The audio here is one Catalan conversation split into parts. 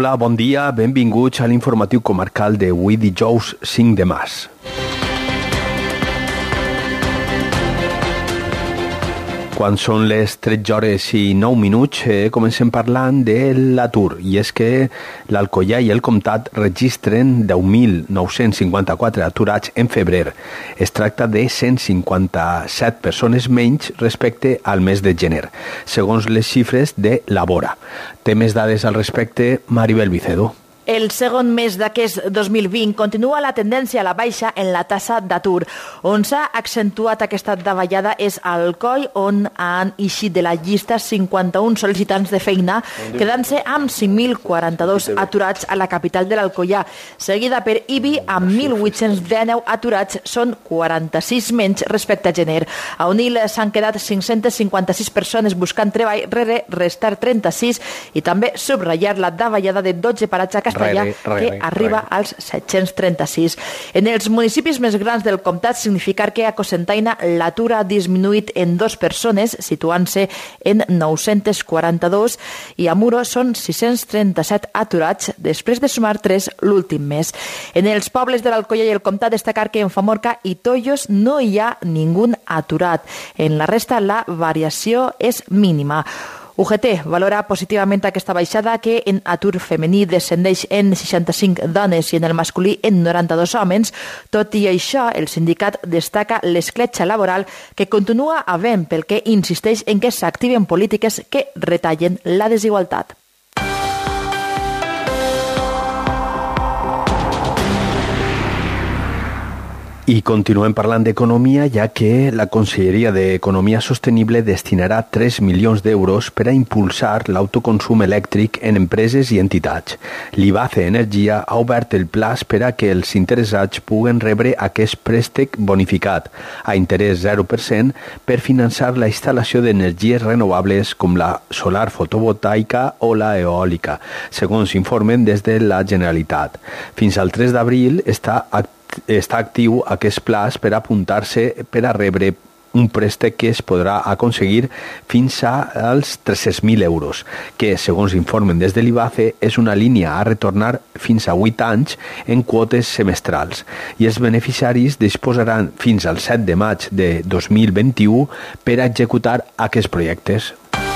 Hola, bon dia, benvinguts a l'informatiu comarcal d'avui dijous 5 de març. Quan són les 13 hores i 9 minuts, comencem parlant de l'atur. I és que l'Alcoià i el Comtat registren 10.954 aturats en febrer. Es tracta de 157 persones menys respecte al mes de gener, segons les xifres de Labora. Té més dades al respecte, Maribel Vicedo. El segon mes d'aquest 2020 continua la tendència a la baixa en la tassa d'atur. On s'ha accentuat aquesta davallada és a Alcoi, on han eixit de la llista 51 sol·licitants de feina, quedant-se amb 5.042 aturats a la capital de l'Alcoià, seguida per Ibi amb 1.819 aturats, són 46 menys respecte a gener. A Onil s'han quedat 556 persones buscant treball, rere restar 36, i també subratllar la davallada de 12 parats a Castellà, que arriba als 736. En els municipis més grans del comtat, significar que a Cocentaina l'atur ha disminuït en 2 persones, situant-se en 942, i a Muro són 637 aturats, després de sumar 3 l'últim mes. En els pobles de l'Alcoià i el comtat, destacar que en Famorca i Tollos no hi ha ningú aturat. En la resta, la variació és mínima. UGT valora positivament aquesta baixada, que en atur femení descendeix en 65 dones i en el masculí en 92 homes. Tot i això, el sindicat destaca l'escletxa laboral que continua havent, pel que insisteix en que s'activen polítiques que retallen la desigualtat. I continuem parlant d'economia, ja que la Conselleria d'Economia Sostenible destinarà 3 milions d'euros per a impulsar l'autoconsum elèctric en empreses i entitats. L'IBACE Energia ha obert el plaç per a que els interessats puguen rebre aquest préstec bonificat a interès 0% per finançar la instal·lació d'energies renovables com la solar fotovoltaica o la eòlica, segons informen des de la Generalitat. Fins al 3 d'abril està actiu aquest plaç per apuntar-se per a rebre un préstec que es podrà aconseguir fins als 300.000 euros, que, segons informen des de l'IBACE, és una línia a retornar fins a 8 anys en quotes semestrals, i els beneficiaris disposaran fins al 7 de maig de 2021 per a executar aquests projectes.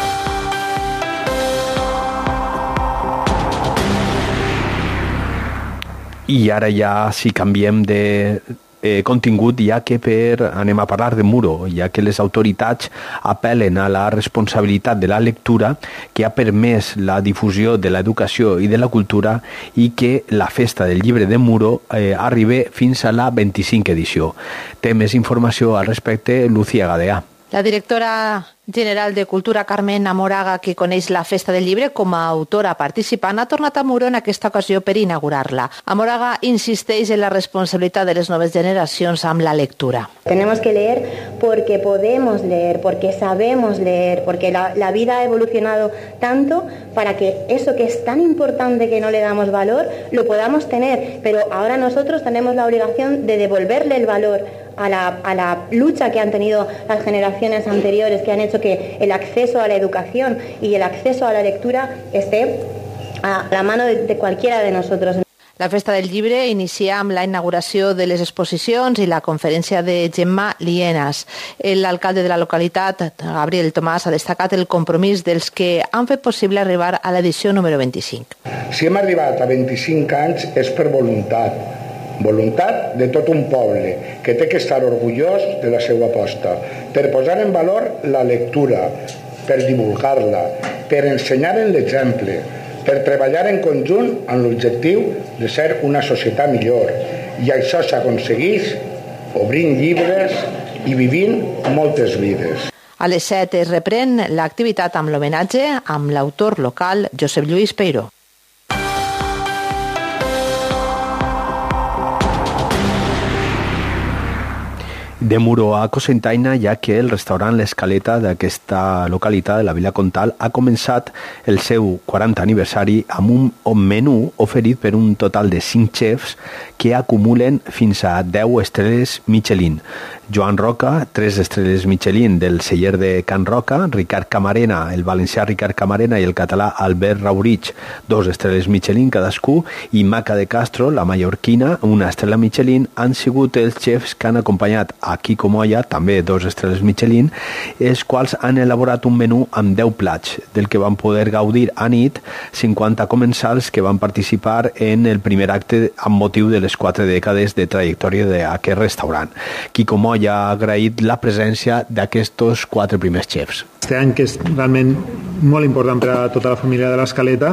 I ara ja, si canviem de contingut, ja que anem a parlar de Muro, ja que les autoritats apel·len a la responsabilitat de la lectura, que ha permès la difusió de l'educació i de la cultura, i que la festa del llibre de Muro arribi fins a la 25 edició. Té més informació al respecte Lucía Gadea. La directora general de Cultura, Carmen Amoraga, que coneix la Festa del Llibre com a autora participant, ha tornat a Muro en aquesta ocasió per inaugurar-la. Amoraga insisteix en la responsabilitat de les noves generacions amb la lectura. Tenemos que leer porque podemos leer, porque sabemos leer, porque la vida ha evolucionado tanto para que eso que es tan importante que no le damos valor, lo podamos tener. Pero ahora nosotros tenemos la obligación de devolverle el valor a la lucha que han tenido las generaciones anteriores, que han hecho que el acceso a la educación y el acceso a la lectura esté a la mano de cualquiera de nosotros. La Festa del Llibre inicia amb la inauguració de les exposicions i la conferència de Gemma Lienas. L'alcalde de la localitat, Gabriel Tomàs, ha destacat el compromís dels que han fet possible arribar a l'edició número 25. Si hem arribat a 25 anys és per voluntat de tot un poble que té que estar orgullós de la seva aposta, per posar en valor la lectura, per divulgar-la, per ensenyar en l'exemple, per treballar en conjunt amb l'objectiu de ser una societat millor. I això s'aconsegueix obrint llibres i vivint moltes vides. A les 7 es reprèn l'activitat amb l'homenatge amb l'autor local Josep Lluís Peiró. De Muro a Cocentaina, ja que el restaurant L'Escaleta d'aquesta localitat de la Vila Comtal ha començat el seu 40 aniversari amb un menú oferit per un total de 5 xefs que acumulen fins a 10 estrelles Michelin. Joan Roca, 3 estrelles Michelin del celler de Can Roca, Ricard Camarena, el valencià Ricard Camarena i el català Albert Raurich, 2 estrelles Michelin cadascú, i Maca de Castro, la mallorquina, 1 estrella Michelin, han sigut els xefs que han acompanyat a Quico Moya, també 2 estrelles Michelin, els quals han elaborat un menú amb 10 plats, del que van poder gaudir a nit 50 comensals que van participar en el primer acte amb motiu de les 4 dècades de trajectòria d'aquest restaurant. Quico Moya ha agraït la presència d'aquests 4 primers xefs. Este any que és realment molt important per a tota la família de l'Escaleta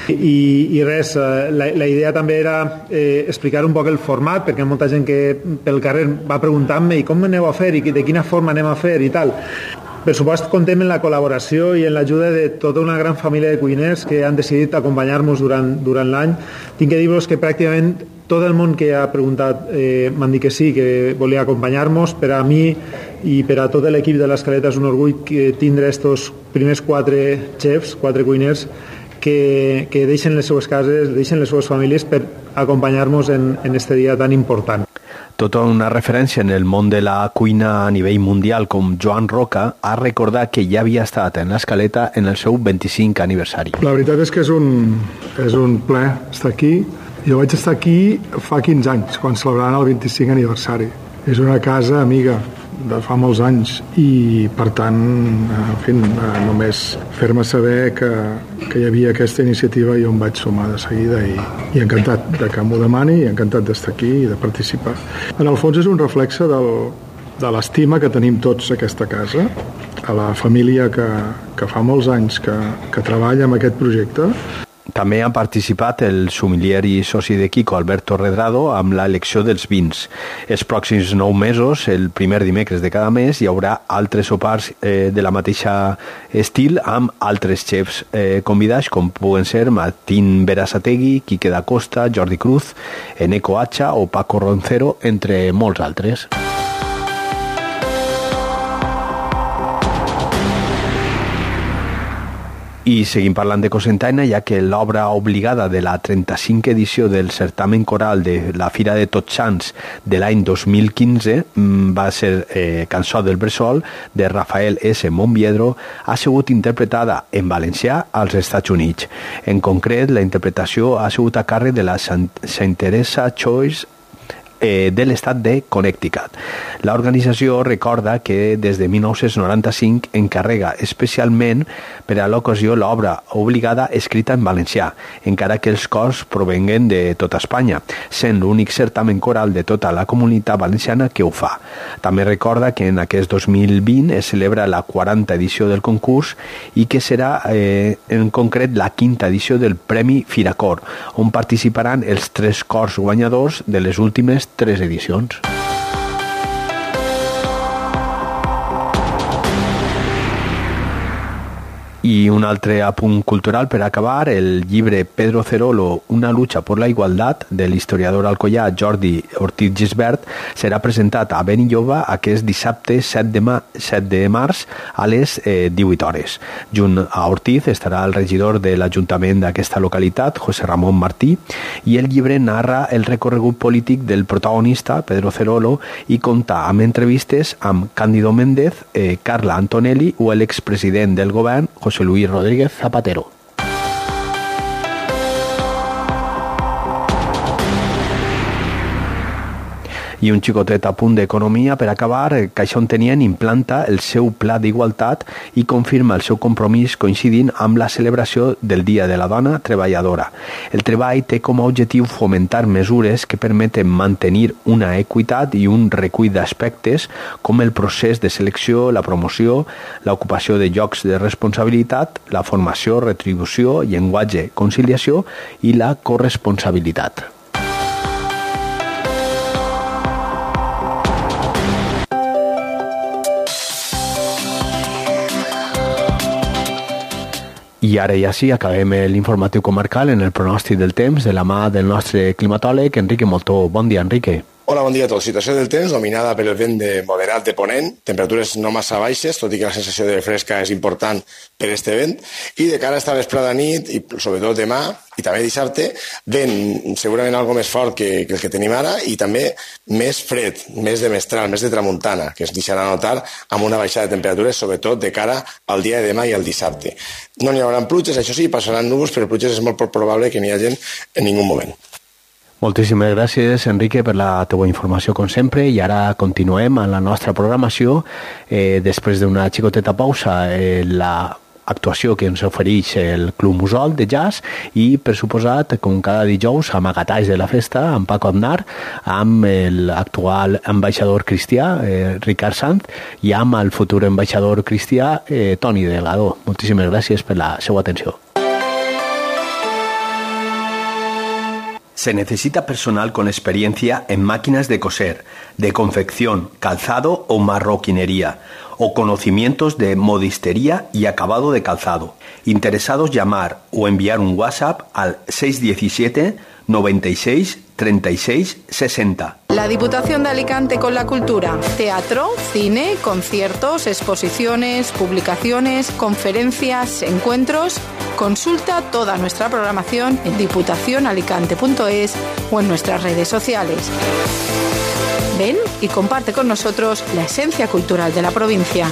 i res, la idea també era explicar un poc el format, perquè hi ha molta gent que pel carrer va preguntant-me i com aneu a fer i de quina forma anem a fer i tal. Per supost, contem en la col·laboració i en l'ajuda de tota una gran família de cuiners que han decidit acompanyar-nos durant l'any. Tinc que dir-vos que pràcticament tot el món que ha preguntat m'han dit que sí, que volia acompanyar-nos. Per a mi i per a tot l'equip de l'Escaleta és un orgull tindre estos primers 4 xefs, 4 cuiners que deixen les seues cases, deixen les seues famílies per acompanyar-nos en este dia tan important. Tota una referència en el món de la cuina a nivell mundial com Joan Roca ha recordat que ja havia estat en l'Escaleta en el seu 25 aniversari. La veritat és que és un ple estar aquí. Jo vaig estar aquí fa 15 anys, quan celebraven el 25 aniversari. És una casa amiga de fa molts anys i, per tant, en fi, només fer-me saber que hi havia aquesta iniciativa i jo em vaig sumar de seguida i encantat de que m'ho demani i encantat d'estar aquí i de participar. En el fons és un reflexe de l'estima que tenim tots a aquesta casa, a la família que fa molts anys que treballa en aquest projecte. També ha participat el sommelier i soci de Quico, Alberto Redrado, amb l'elecció dels vins. Els pròxims 9 mesos, el primer dimecres de cada mes, hi haurà altres sopars de la mateixa estil amb altres xefs convidats, com puguen ser Martín Berasategui, Quique da Costa, Jordi Cruz, Eneco Hacha o Paco Roncero, entre molts altres. I seguim parlant de Cocentaina, ja que l'obra obligada de la 35 edició del certamen coral de la Fira de Tots Sants de l'any 2015 va ser Cançó del Bressol, de Rafael S. Monviedro, ha sigut interpretada en valencià als Estats Units. En concret, la interpretació ha sigut a càrrec de la Saint Teresa Choice de l'estat de Connecticut. L'organització recorda que des de 1995 encarrega especialment per a l'ocasió l'obra obligada escrita en valencià, encara que els cors provenguen de tota Espanya, sent l'únic certamen coral de tota la comunitat valenciana que ho fa. També recorda que en aquest 2020 es celebra la 40 edició del concurs i que serà en concret la 5a edició del Premi Firacor, on participaran els 3 cors guanyadors de les últimes 3 edicions. I un altre apunt cultural per acabar, el llibre Pedro Cerolo, Una lucha por la igualdad, de l'historiador alcoià Jordi Ortiz Gisbert, serà presentat a Benilloba aquest dissabte 7 de març a les 18 hores. Junt a Ortiz estarà el regidor de l'Ajuntament d'aquesta localitat, José Ramón Martí, i el llibre narra el recorregut polític del protagonista, Pedro Cerolo, i compta amb entrevistes amb Cándido Méndez, Carla Antonelli o l'expresident del govern, José Luis Rodríguez Zapatero. I un xicotet a punt d'economia per acabar. CaixaOntenient implanta el seu pla d'igualtat i confirma el seu compromís coincidint amb la celebració del Dia de la Dona Treballadora. El treball té com a objectiu fomentar mesures que permeten mantenir una equitat i un recull d'aspectes com el procés de selecció, la promoció, l'ocupació de llocs de responsabilitat, la formació, retribució, llenguatge, conciliació i la corresponsabilitat. I ara ja sí, acabem l'informatiu comarcal en el pronòstic del temps de la mà del nostre climatòleg Enrique Moltó. Bon dia, Enrique. Hola, bon dia a tots. Situació del temps dominada per el vent de moderat de ponent, temperatures no massa baixes, tot i que la sensació de fresca és important per este vent, i de cara a esta vesprada nit, i sobretot demà, i també dissabte, vent segurament algo més fort que el que tenim ara, i també més fred, més de mestral, més de tramuntana, que es deixarà notar amb una baixada de temperatures, sobretot de cara al dia de demà i al dissabte. No n'hi haurà pluges, això sí, passaran núvols, però pluges és molt poc probable que n'hi hagi en ningú moment. Moltíssimes gràcies, Enrique, per la teua informació, com sempre, i ara continuem amb la nostra programació. Després d'una xicoteta pausa, l'actuació que ens ofereix el Club Mussol de jazz i, per suposat, com cada dijous, amagatalls de la festa, amb Paco Aznar, amb l'actual ambaixador cristià, Ricard Sanz, i amb el futur ambaixador cristià, Toni Delgado. Moltíssimes gràcies per la seva atenció. Se necesita personal con experiencia en máquinas de coser, de confección, calzado o marroquinería, o conocimientos de modistería y acabado de calzado. Interesados llamar o enviar un WhatsApp al 617 96 36 60. La Diputación de Alicante con la cultura. Teatro, cine, conciertos, exposiciones, publicaciones, conferencias, encuentros. Consulta toda nuestra programación en diputacionalicante.es o en nuestras redes sociales. Ven y comparte con nosotros la esencia cultural de la provincia.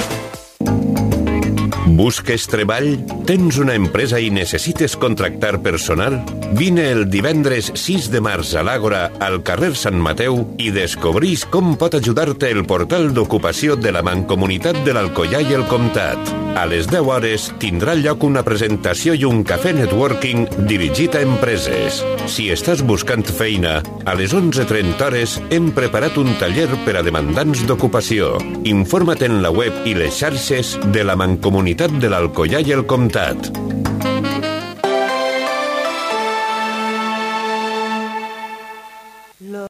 Busques treball? Tens una empresa i necessites contractar personal? Vine el divendres 6 de març a l'Àgora, al carrer Sant Mateu, i descobrís com pot ajudar-te el portal d'ocupació de la Mancomunitat de l'Alcoià i el Comtat. A les 10 hores tindrà lloc una presentació i un cafè networking dirigit a empreses. Si estàs buscant feina, a les 11:30 hores hem preparat un taller per a demandants d'ocupació. Informa't en la web i les xarxes de la Mancomunitat de l'Alcoià i el Comtat.